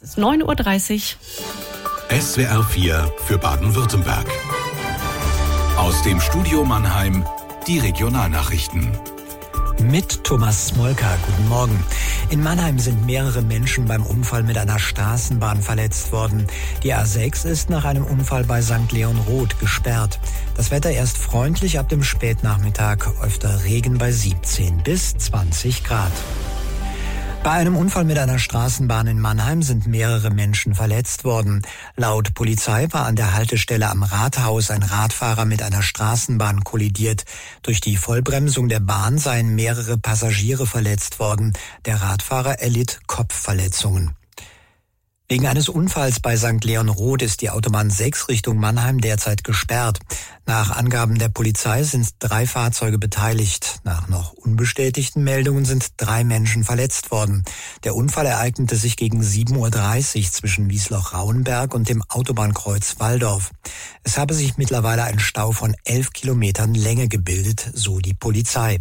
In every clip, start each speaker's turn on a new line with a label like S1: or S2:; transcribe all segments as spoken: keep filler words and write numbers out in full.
S1: Es ist neun Uhr dreißig.
S2: S W R vier für Baden-Württemberg. Aus dem Studio Mannheim die Regionalnachrichten.
S3: Mit Thomas Smolka. Guten Morgen. In Mannheim sind mehrere Menschen beim Unfall mit einer Straßenbahn verletzt worden. Die A sechs ist nach einem Unfall bei Sankt Leon Roth gesperrt. Das Wetter erst freundlich ab dem Spätnachmittag, öfter Regen bei siebzehn bis zwanzig Grad. Bei einem Unfall mit einer Straßenbahn in Mannheim sind mehrere Menschen verletzt worden. Laut Polizei war an der Haltestelle am Rathaus ein Radfahrer mit einer Straßenbahn kollidiert. Durch die Vollbremsung der Bahn seien mehrere Passagiere verletzt worden. Der Radfahrer erlitt Kopfverletzungen. Wegen eines Unfalls bei Sankt Leon Roth ist die Autobahn sechs Richtung Mannheim derzeit gesperrt. Nach Angaben der Polizei sind drei Fahrzeuge beteiligt. Nach noch unbestätigten Meldungen sind drei Menschen verletzt worden. Der Unfall ereignete sich gegen sieben Uhr dreißig zwischen Wiesloch-Rauenberg und dem Autobahnkreuz Walldorf. Es habe sich mittlerweile ein Stau von elf Kilometern Länge gebildet, so die Polizei.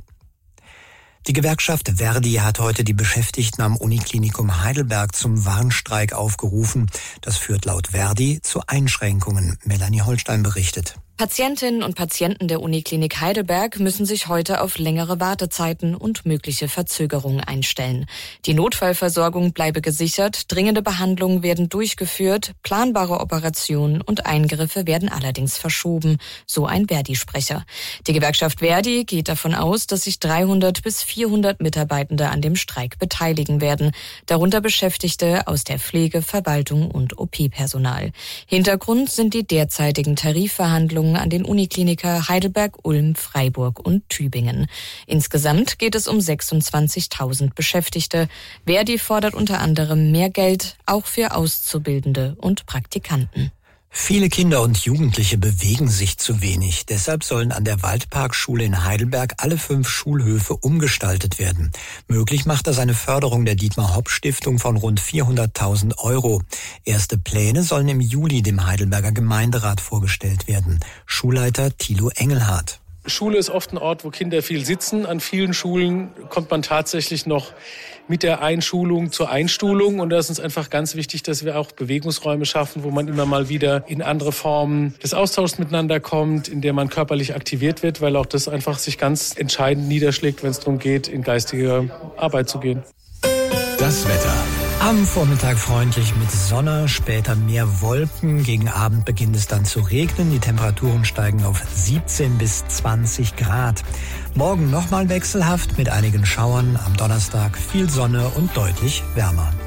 S3: Die Gewerkschaft Verdi hat heute die Beschäftigten am Uniklinikum Heidelberg zum Warnstreik aufgerufen. Das führt laut Verdi zu Einschränkungen. Melanie Holstein berichtet.
S4: Patientinnen und Patienten der Uniklinik Heidelberg müssen sich heute auf längere Wartezeiten und mögliche Verzögerungen einstellen. Die Notfallversorgung bleibe gesichert, dringende Behandlungen werden durchgeführt, planbare Operationen und Eingriffe werden allerdings verschoben, so ein Verdi-Sprecher. Die Gewerkschaft Verdi geht davon aus, dass sich dreihundert bis vierhundert Mitarbeitende an dem Streik beteiligen werden, darunter Beschäftigte aus der Pflege, Verwaltung und O P-Personal. Hintergrund sind die derzeitigen Tarifverhandlungen an den Unikliniker Heidelberg, Ulm, Freiburg und Tübingen. Insgesamt geht es um sechsundzwanzigtausend Beschäftigte. Verdi fordert unter anderem mehr Geld, auch für Auszubildende und Praktikanten.
S3: Viele Kinder und Jugendliche bewegen sich zu wenig. Deshalb sollen an der Waldparkschule in Heidelberg alle fünf Schulhöfe umgestaltet werden. Möglich macht das eine Förderung der Dietmar-Hopp-Stiftung von rund vierhunderttausend Euro. Erste Pläne sollen im Juli dem Heidelberger Gemeinderat vorgestellt werden. Schulleiter Thilo Engelhardt.
S5: Schule ist oft ein Ort, wo Kinder viel sitzen. An vielen Schulen kommt man tatsächlich noch mit der Einschulung zur Einstuhlung. Und da ist uns einfach ganz wichtig, dass wir auch Bewegungsräume schaffen, wo man immer mal wieder in andere Formen des Austauschs miteinander kommt, in der man körperlich aktiviert wird, weil auch das einfach sich ganz entscheidend niederschlägt, wenn es darum geht, in geistige Arbeit zu gehen.
S2: Das Wetter.
S3: Am Vormittag freundlich mit Sonne, später mehr Wolken. Gegen Abend beginnt es dann zu regnen. Die Temperaturen steigen auf siebzehn bis zwanzig Grad. Morgen nochmal wechselhaft mit einigen Schauern. Am Donnerstag viel Sonne und deutlich wärmer.